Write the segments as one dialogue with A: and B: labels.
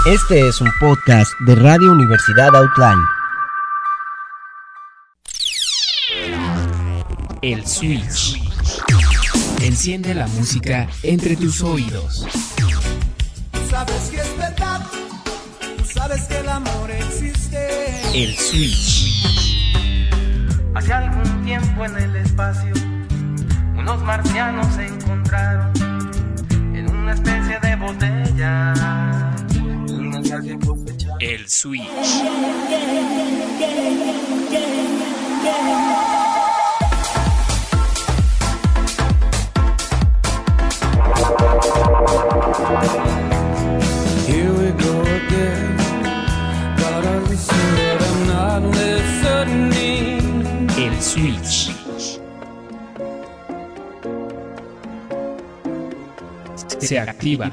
A: Este es un podcast de Radio Universidad Outline.
B: El Switch. Enciende la música entre tus oídos.
C: Sabes que es verdad, sabes que el amor existe.
B: El Switch.
D: Hace algún tiempo en el espacio, unos marcianos se encontraron en una especie de botella.
B: El Switch.
C: Here we go again. Got a listen that I'm not listening.
B: El Switch. Se activa.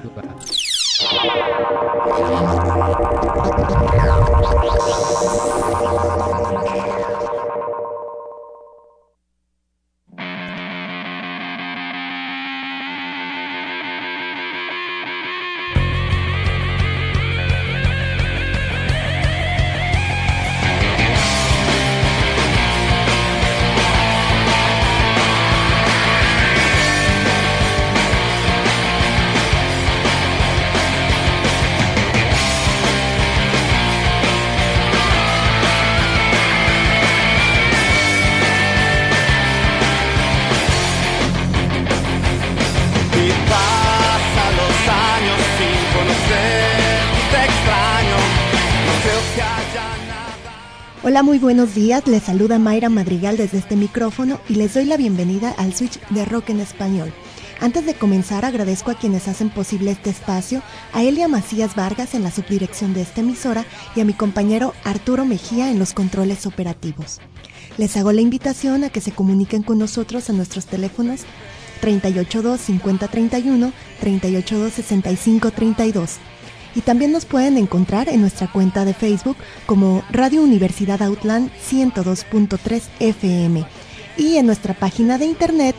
E: Hola, muy buenos días, les saluda Mayra Madrigal desde este micrófono y les doy la bienvenida al Switch de Rock en Español. Antes de comenzar, agradezco a quienes hacen posible este espacio, a Elia Macías Vargas en la subdirección de esta emisora y a mi compañero Arturo Mejía en los controles operativos. Les hago la invitación a que se comuniquen con nosotros a nuestros teléfonos 382-5031, 382-6532. Y también nos pueden encontrar en nuestra cuenta de Facebook como Radio Universidad Outland 102.3 FM y en nuestra página de internet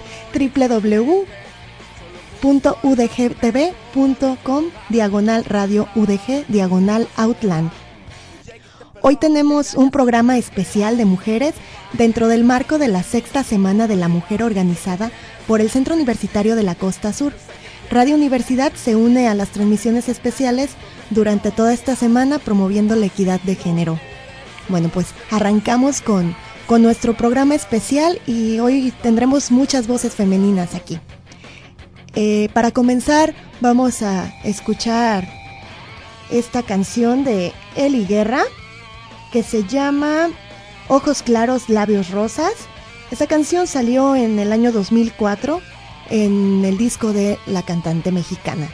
E: www.udgtv.com/Radio UDG/Outland. Hoy tenemos un programa especial de mujeres dentro del marco de la 6ª Semana de la Mujer organizada por el Centro Universitario de la Costa Sur. Radio Universidad se une a las transmisiones especiales durante toda esta semana promoviendo la equidad de género. Bueno, pues arrancamos con nuestro programa especial y hoy tendremos muchas voces femeninas aquí. Para comenzar vamos a escuchar esta canción de Eli Guerra que se llama Ojos Claros, Labios Rosas. Esta canción salió en el año 2004 en el disco de la cantante mexicana.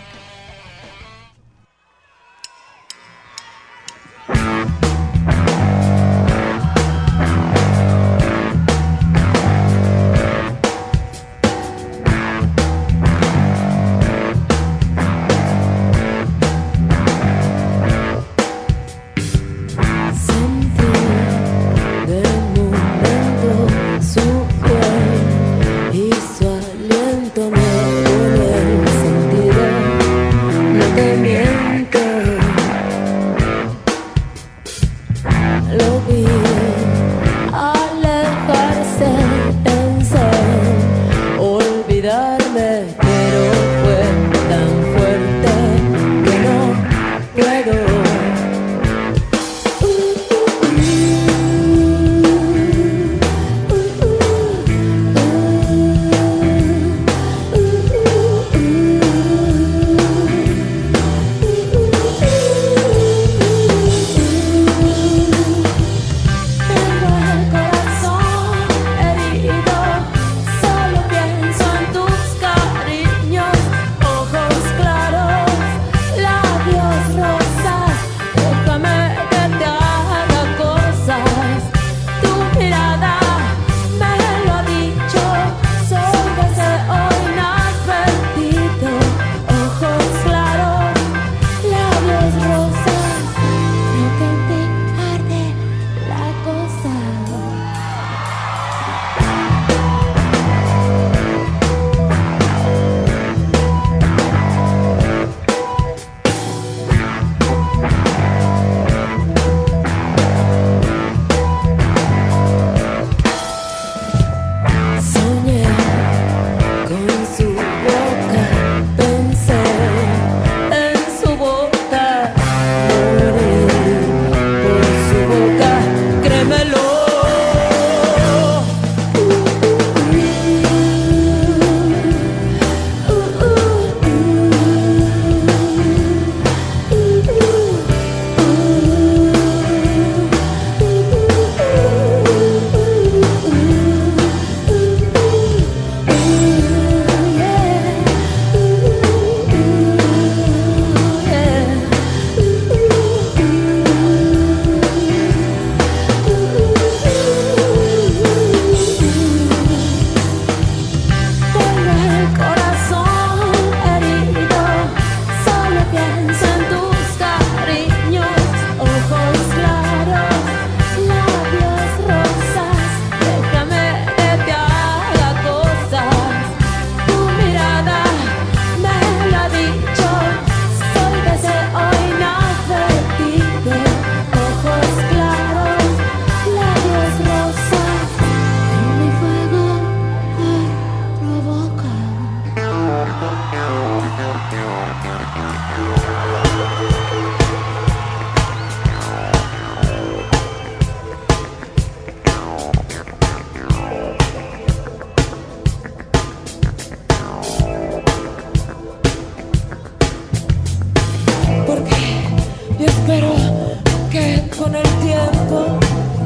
F: espero que con el tiempo,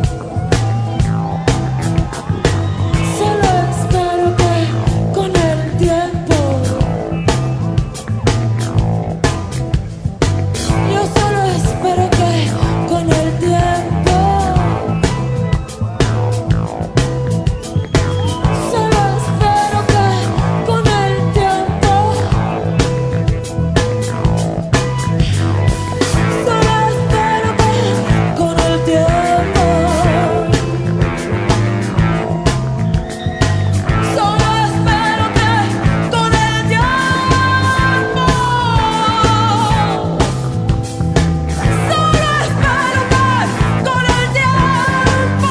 F: solo espero que con el tiempo, yo solo espero que con el tiempo, solo espero que con el tiempo, solo espero que con el tiempo, solo espero que con el tiempo, solo espero que con el tiempo,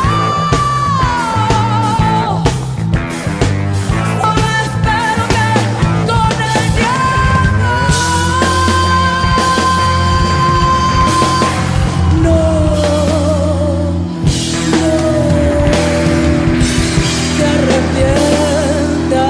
F: solo espero que con el tiempo, no te arrepientas.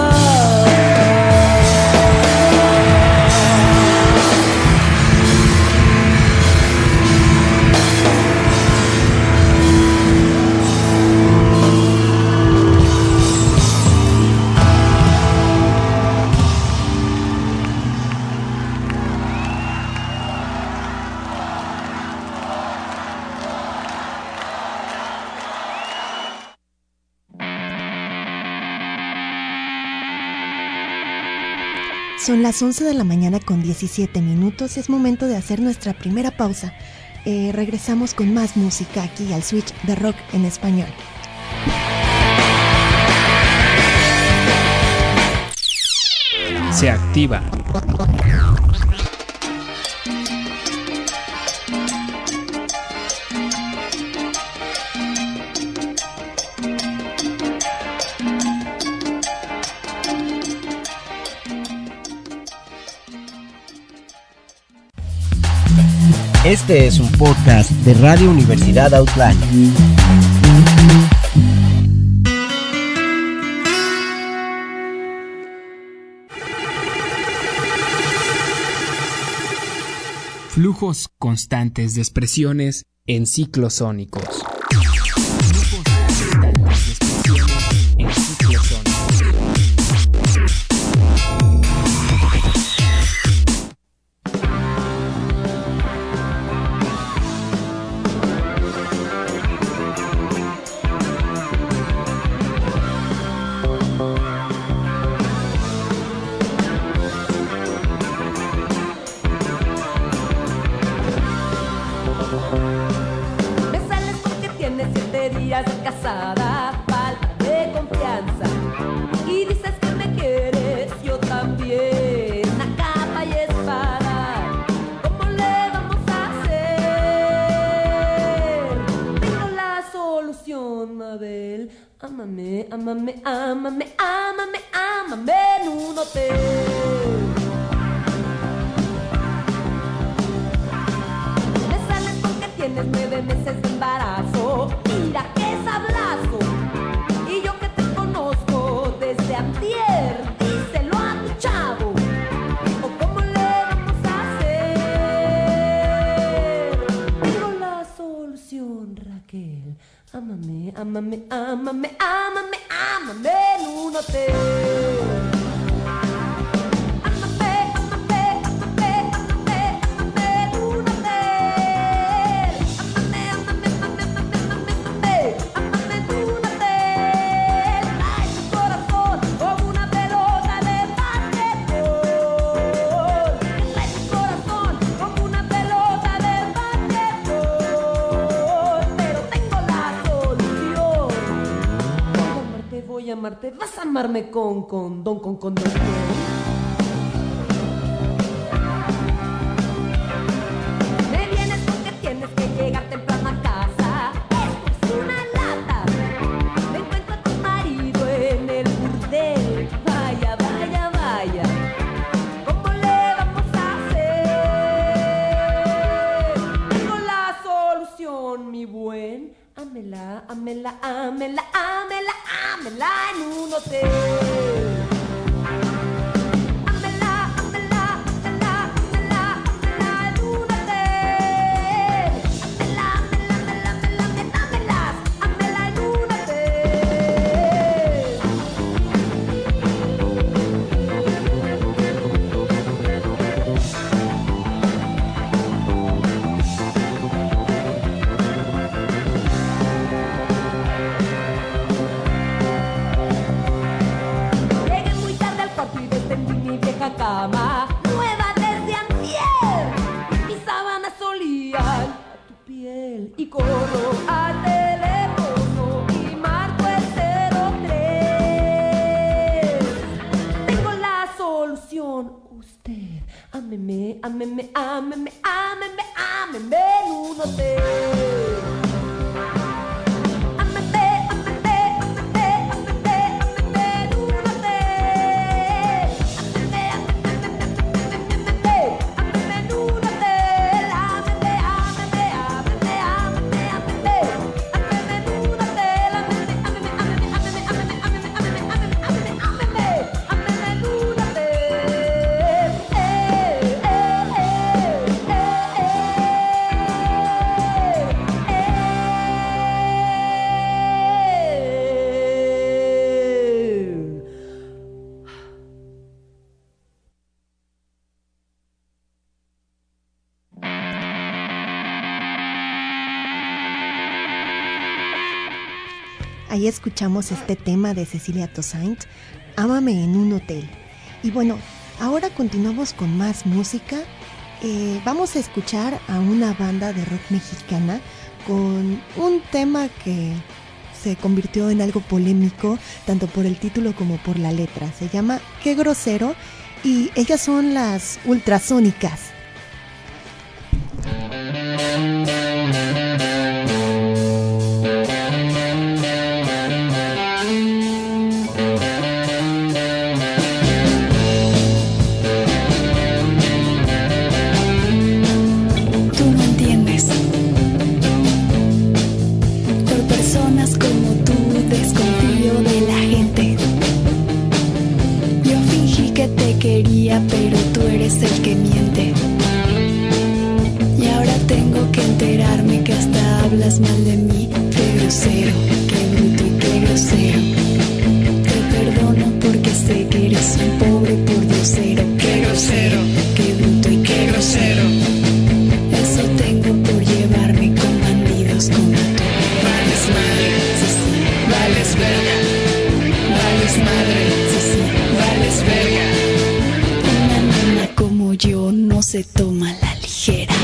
E: Son las 11 de la mañana con 17 minutos. Es momento de hacer nuestra primera pausa. Regresamos con más música aquí al Switch de Rock en Español.
B: Se activa.
A: Este es un podcast de Radio Universidad Outline.
B: Flujos constantes de expresiones en ciclos sónicos.
F: Me sales porque tienes 7 días casada, falta de confianza. Y dices que me quieres, yo también, a capa y espada. ¿Cómo le vamos a hacer? Tengo la solución, Mabel. Ámame, ámame, ámame, ámame, ámame en un hotel. Tienes 9 meses de embarazo, mira qué sablazo. Y yo que te conozco desde antier, díselo a tu chavo. ¿O cómo le vamos a hacer? Tengo la solución, Raquel. Ámame, ámame, ámame, ámame, ámame en un hotel. Voy a amarte, vas a amarme con condón, con condón. Me vienes porque tienes que llegar temprano a casa. Esto es una lata. Me encuentro a tu marido en el burdel. Vaya, vaya, vaya. ¿Cómo le vamos a hacer? Tengo la solución, mi buen. Ámela, ámela, ámela, ámela, ámela en un hotel. Ámela, ámela, ámela, ámela, ámela en un hotel. ámeme, ámeme, ámeme, ámeme en un hotel.
E: Ahí escuchamos este tema de Cecilia Toussaint, Ámame en un hotel. Y bueno, ahora continuamos con más música. Vamos a escuchar a una banda de rock mexicana con un tema que se convirtió en algo polémico, tanto por el título como por la letra. Se llama Qué grosero y ellas son las Ultrasónicas.
G: Pero tú eres el que miente. Y ahora tengo que enterarme que hasta hablas mal de mí. Qué grosero, qué bruto y qué grosero. Te perdono porque sé que eres un pobre pordiosero. Qué grosero, qué bruto y qué grosero. Eso tengo por llevarme con bandidos como tú. Vales madre, sí, sí, vales verga. Vales madre, sí, sí, vales verga. Como yo no se toma a la ligera.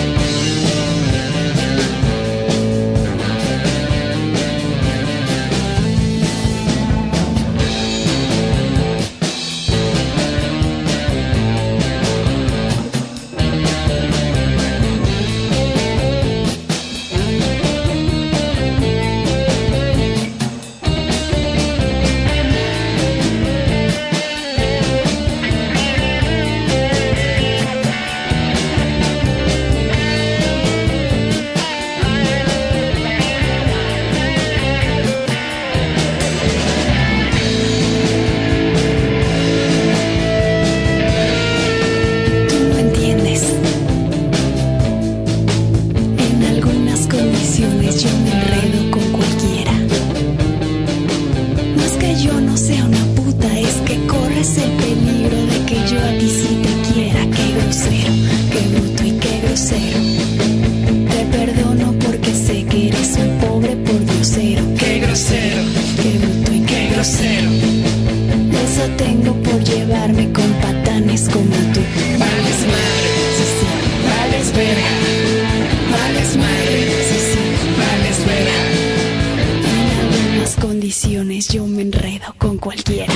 G: Yo me enredo con cualquiera.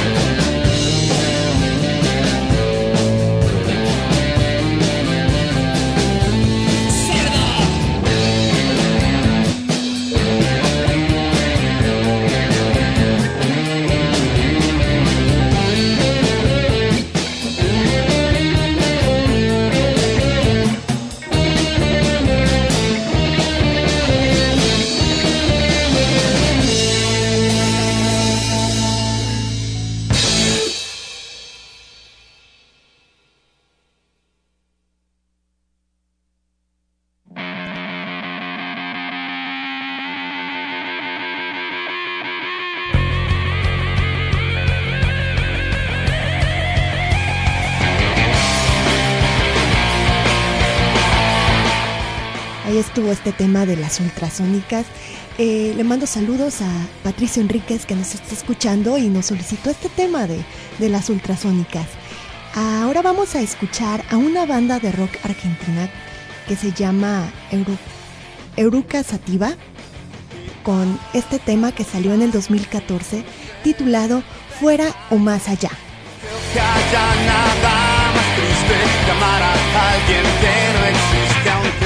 E: Ahí estuvo este tema de las Ultrasónicas. Le mando saludos a Patricio Enríquez, que nos está escuchando y nos solicitó este tema de las Ultrasónicas. Ahora vamos a escuchar a una banda de rock argentina que se llama Eruca Sativa, con este tema que salió en el 2014 titulado Fuera o Más Allá.
H: Creo que haya nada más triste
C: de llamar a alguien que no existe, aunque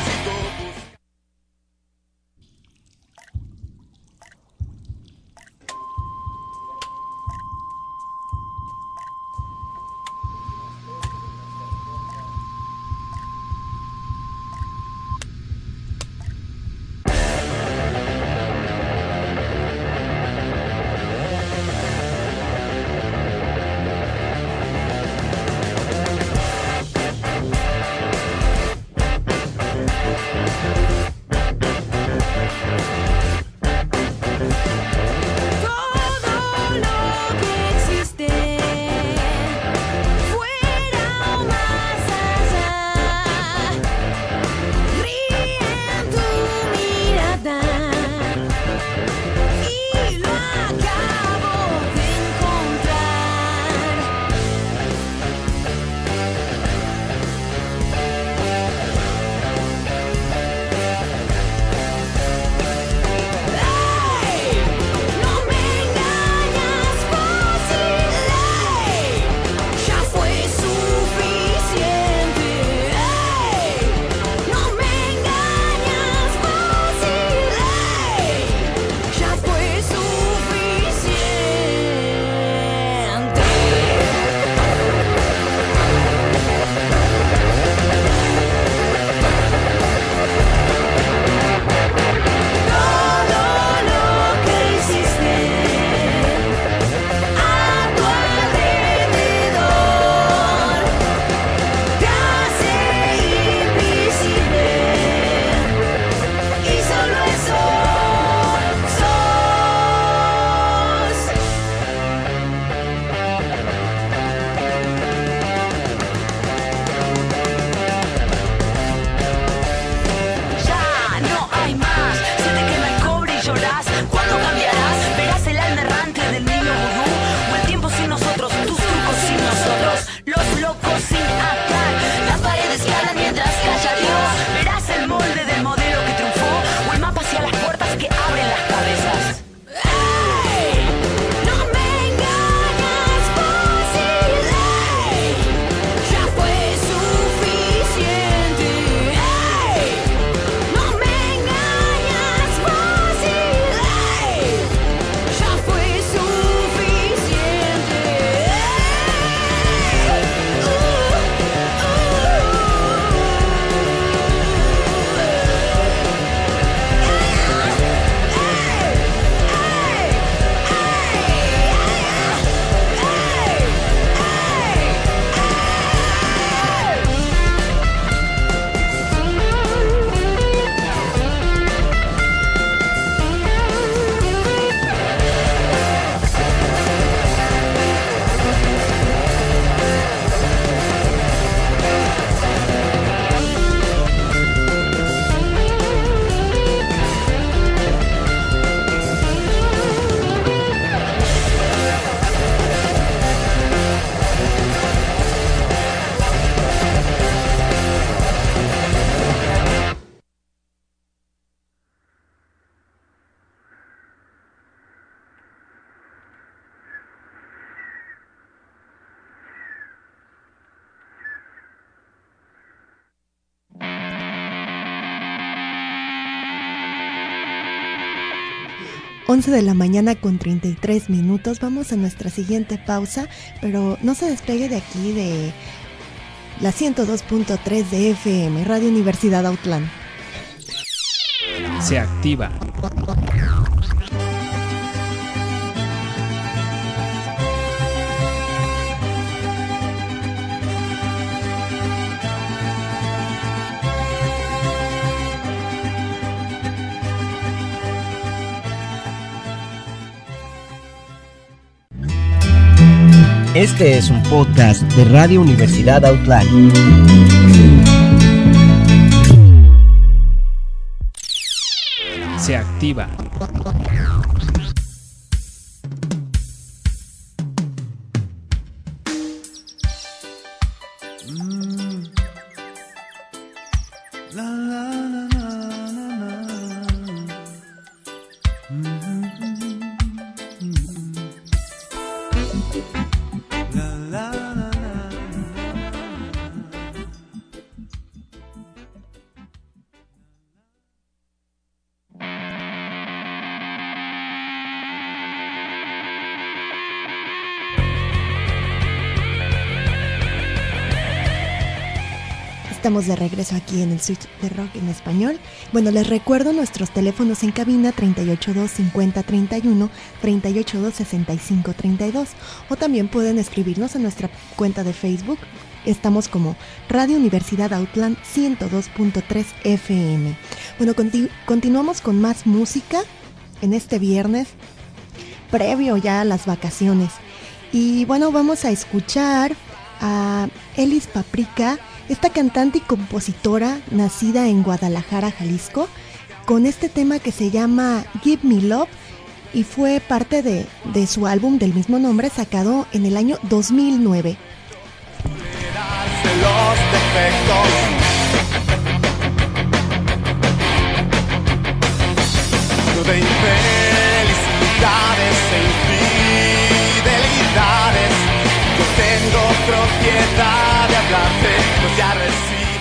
E: de la mañana con 33 minutos. Vamos a nuestra siguiente pausa, pero no se despegue de aquí de la 102.3 de FM, Radio Universidad Autlán.
B: Se activa.
A: Este es un podcast de Radio Universidad Autlán.
B: Se activa.
E: Estamos de regreso aquí en el Switch de Rock en Español. Bueno, les recuerdo nuestros teléfonos en cabina 382-5031, 382-6532, o también pueden escribirnos en nuestra cuenta de Facebook. Estamos como Radio Universidad Outland 102.3 FM. Bueno, continuamos con más música en este viernes, previo ya a las vacaciones. Y bueno, vamos a escuchar a Elis Paprika, esta cantante y compositora nacida en Guadalajara, Jalisco, con este tema que se llama Give Me Love, y fue parte de su álbum del mismo nombre sacado en el año 2009.
H: Los defectos, de infelicidades e infidelidades, yo tengo propiedad de hablarte, pues ya recibido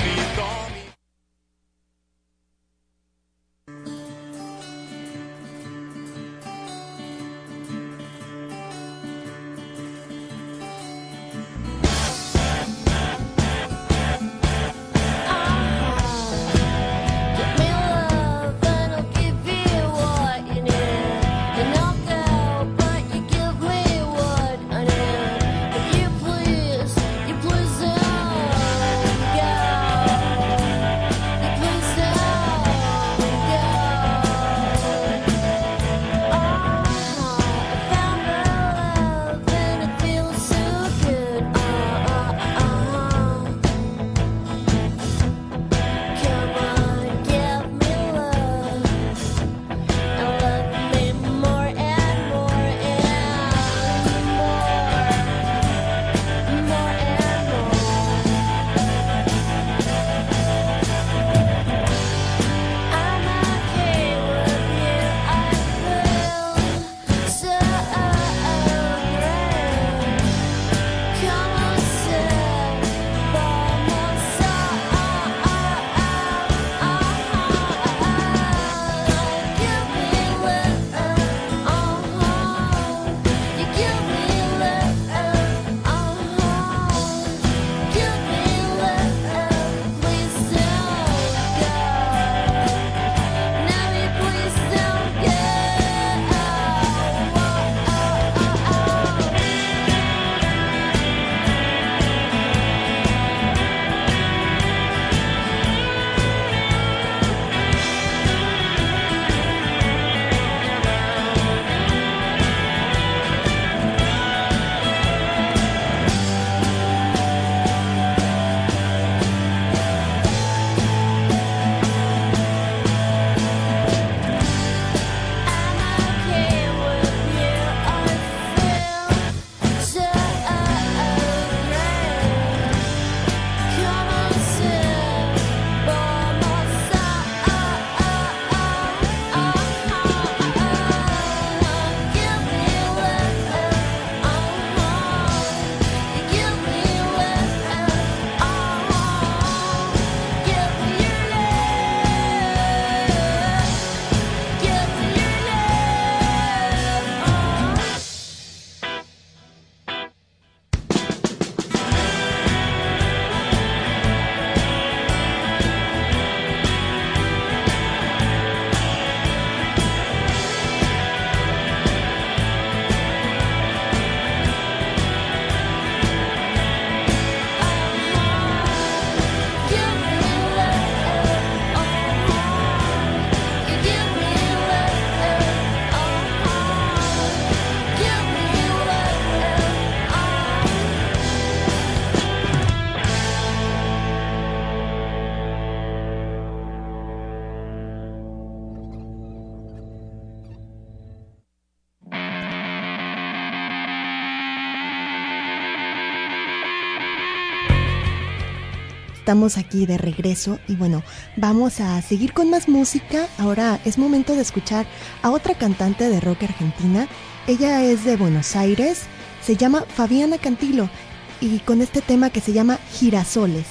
E: Estamos aquí de regreso y bueno, vamos a seguir con más música. Ahora es momento de escuchar a otra cantante de rock argentina. Ella es de Buenos Aires, se llama Fabiana Cantilo y con este tema que se llama Girasoles.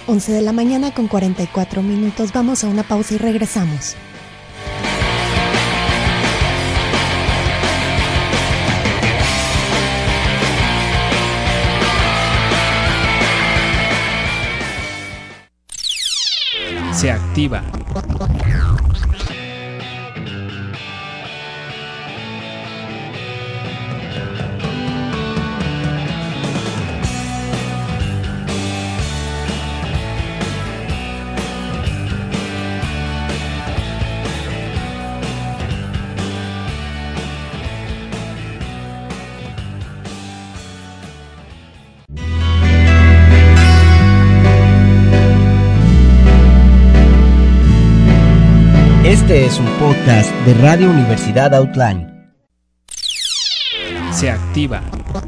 E: 11 de la mañana con 44 minutos. Vamos a una pausa y regresamos.
B: Se activa.
A: Este es un podcast de Radio Universidad Outline.
B: Se activa.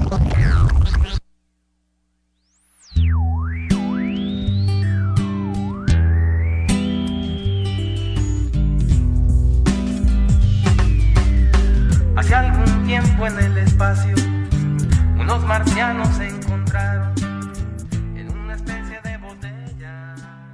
D: Hace algún tiempo en el espacio, unos marcianos se encontraron en una especie de botella.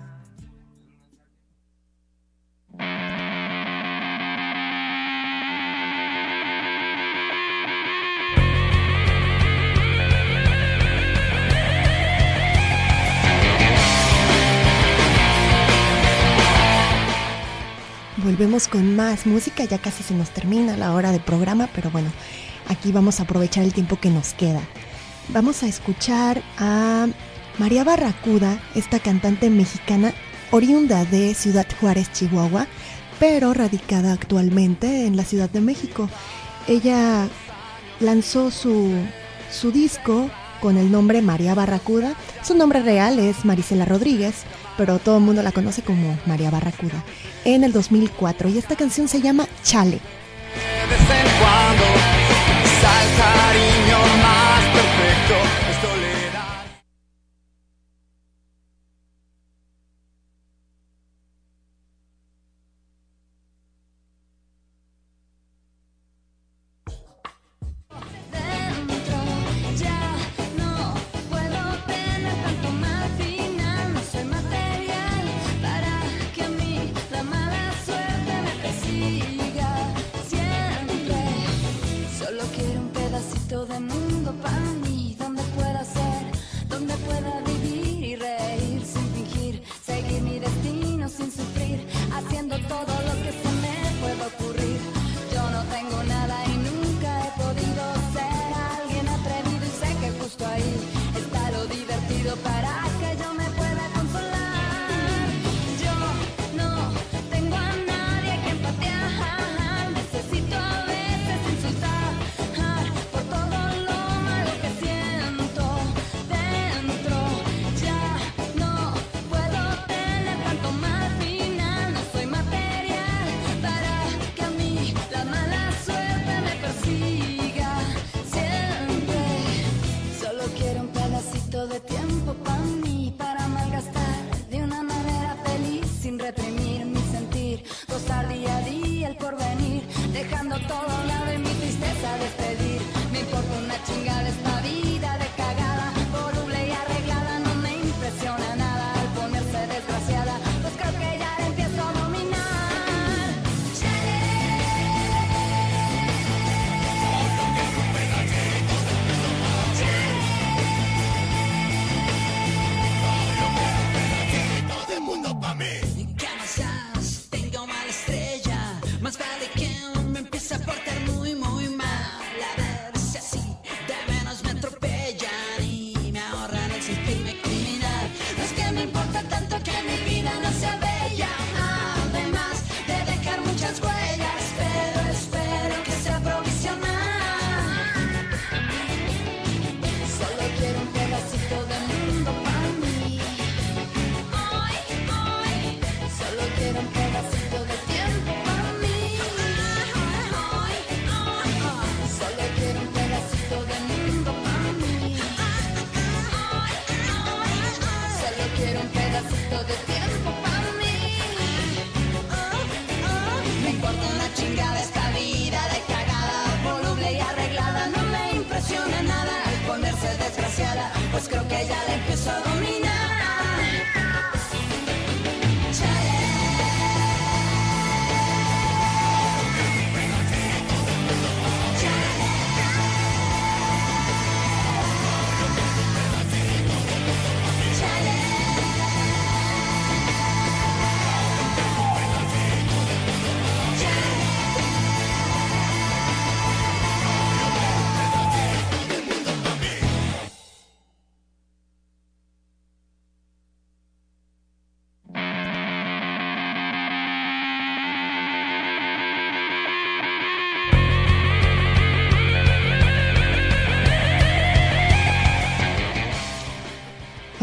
E: Volvemos con más música, ya casi se nos termina la hora de programa, pero bueno, aquí vamos a aprovechar el tiempo que nos queda. Vamos a escuchar a María Barracuda, esta cantante mexicana oriunda de Ciudad Juárez, Chihuahua, pero radicada actualmente en la Ciudad de México. Ella lanzó su disco con el nombre María Barracuda. Su nombre real es Marisela Rodríguez, pero todo el mundo la conoce como María Barracuda, en el 2004, y esta canción se llama Chale.
H: De vez en cuando, quizá el cariño más perfecto es tolerar.
F: Ya no puedo tener tanto mal final, no soy material para que a mí la mala suerte me persiga siempre. Solo quiero un pedacito de mundo para mí, donde pueda ser, donde pueda vivir y reír sin fingir, seguir mi destino sin sufrir, haciendo todo lo que se me pueda ocurrir. Yo no tengo nada y nunca he podido ser alguien atrevido, y sé que justo ahí está lo divertido para que yo me pueda consolar. Yo no tengo a nadie que empatear, necesito a veces insultar por todo lo malo que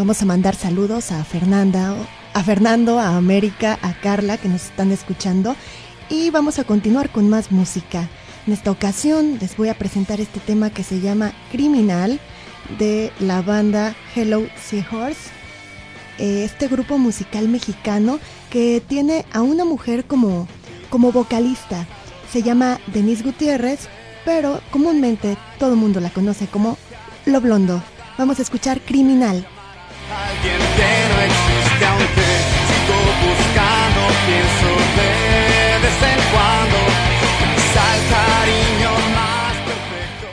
E: Vamos a mandar saludos a Fernando, a América, a Carla, que nos están escuchando. Y vamos a continuar con más música. En esta ocasión les voy a presentar este tema que se llama Criminal, de la banda Hello Seahorse. Este grupo musical mexicano que tiene a una mujer como vocalista. Se llama Denise Gutiérrez, pero comúnmente todo el mundo la conoce como Lo Blondo. Vamos a escuchar Criminal.
H: Alguien que no existe, aunque sigo buscando, pienso de vez en cuando, quizá el cariño más perfecto.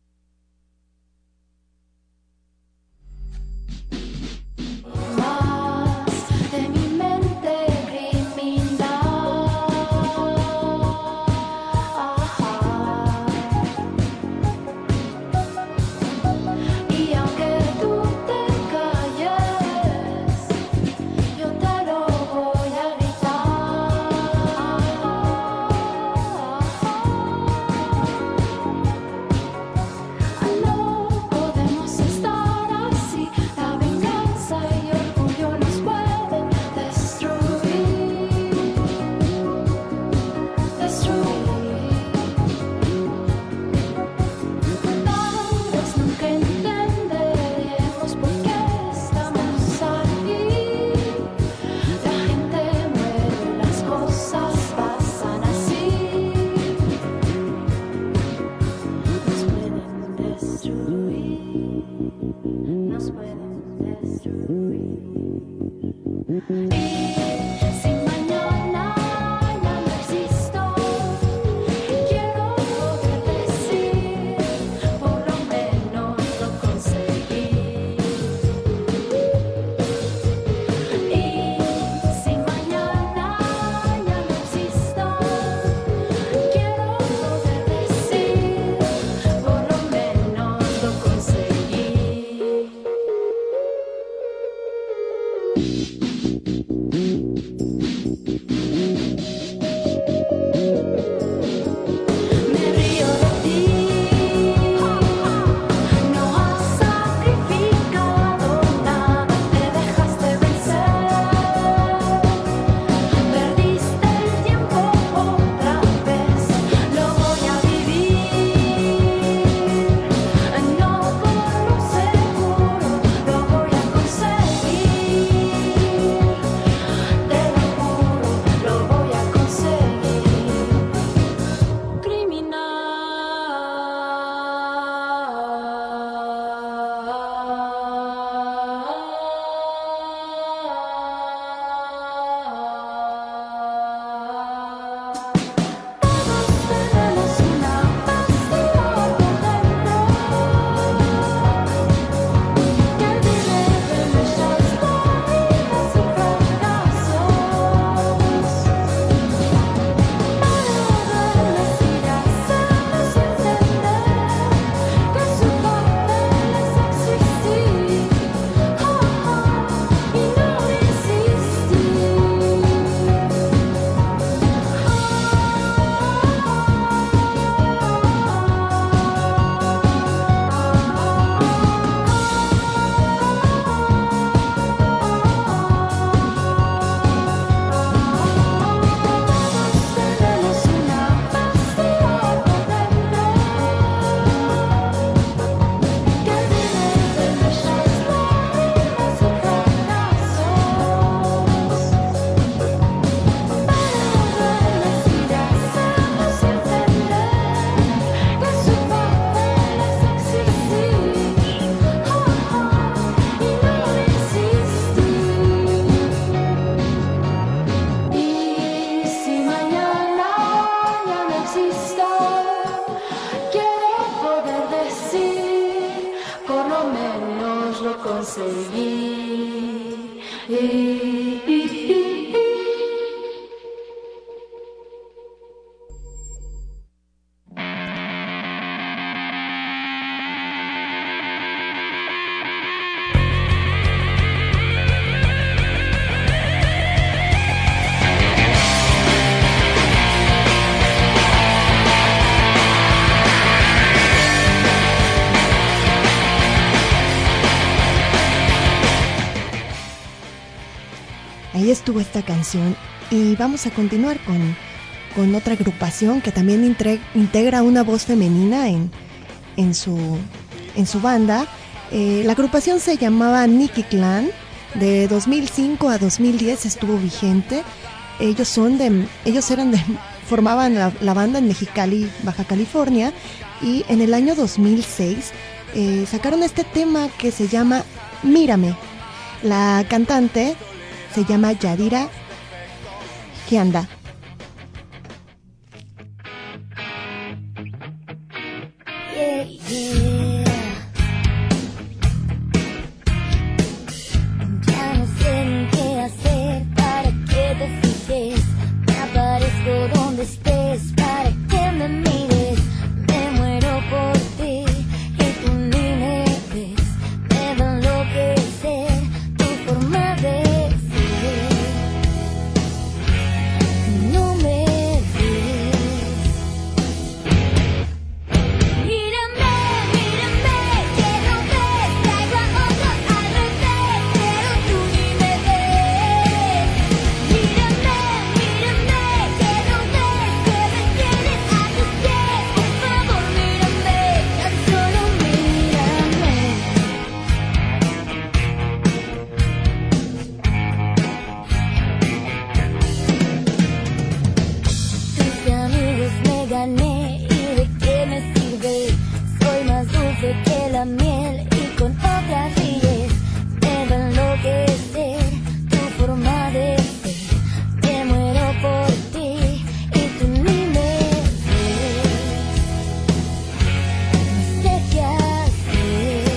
G: Más de mi mente criminal. Y aunque tú te calles, yo te lo voy a
E: ahí estuvo esta canción y vamos a continuar con otra agrupación que también integra una voz femenina en su banda. La agrupación se llamaba Nikki Clan. De 2005 a 2010 estuvo vigente. Formaban la banda en Mexicali, Baja California, y en el año 2006 sacaron este tema que se llama Mírame. La cantante se llama Yadira Kianda.
I: Yeah, yeah. Ya no sé ni qué hacer para que te fijes. Me aparezco donde estés para que me mires. Me muero por ti y tú ni me ves. Me va a enloquecer tu forma de ser. No me ves. Mírame, mírame, que no ves. Traigo a otros al revés, pero tú ni me ves. Mírame, mírame, que no ves. Que me tienes a tus pies. Por favor, mírame, tan solo mírame. Tus amigos me gané y de qué me sirve. Soy más dulce que la miel y con otras ríes. Me va a enloquecer tu forma de ser. Me muero por ti y tú ni me ves. No sé qué hacer.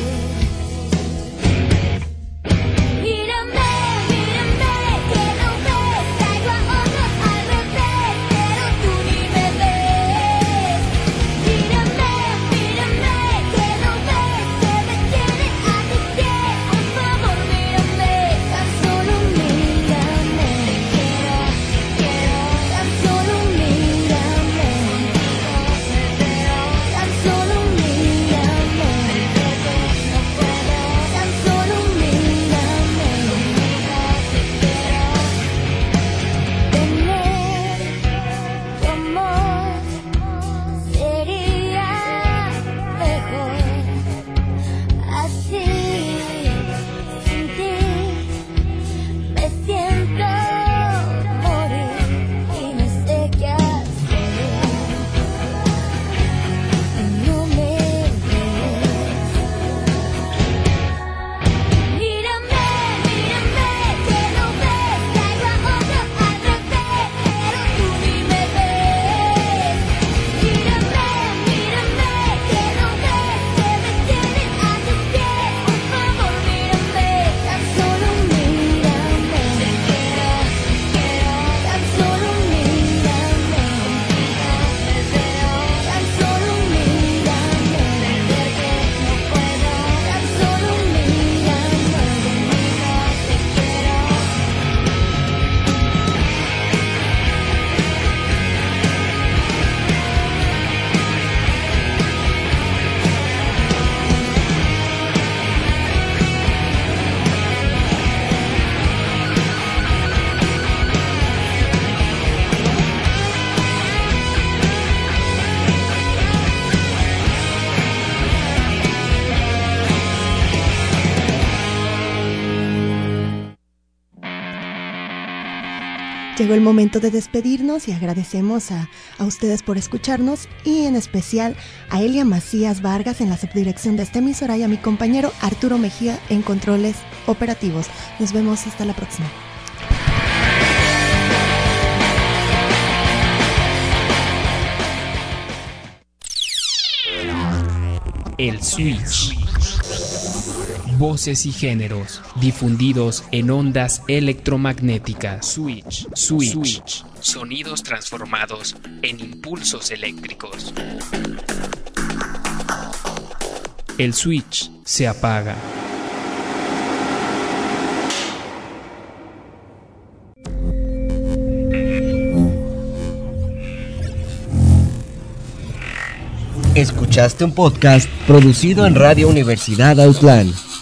I: Mírame, mírame, que no ves. Traigo a otros al revés, pero tú ni me ves. Mírame, mírame, que no ves. Que me tienes a tus pies. Por favor, mírame, tan solo mírame. Te quiero, tan solo mírame. Tan solo mírame. No puedo, tan solo mírame. Tener tu amor sería mejor. Así, sin ti, me siento morir y no sé qué hacer. No me ves. Mírame, mírame, que no ves. Traigo a otros al revés, pero tú ni me ves. Mírame, mírame, que no ves. Que me tienes a tus pies. Por favor, mírame, tan solo mírame. Te quiero, tan solo mírame. Tan solo mírame. No puedo, tan solo mírame. Te quiero.
E: Llegó el momento de despedirnos y agradecemos a ustedes por escucharnos y en especial a Elia Macías Vargas en la subdirección de esta emisora y a mi compañero Arturo Mejía en controles operativos. Nos vemos hasta la próxima.
B: El Switch. Voces y géneros difundidos en ondas electromagnéticas. Switch. Sonidos transformados en impulsos eléctricos. El switch se apaga.
A: Escuchaste un podcast producido en Radio Universidad Outland.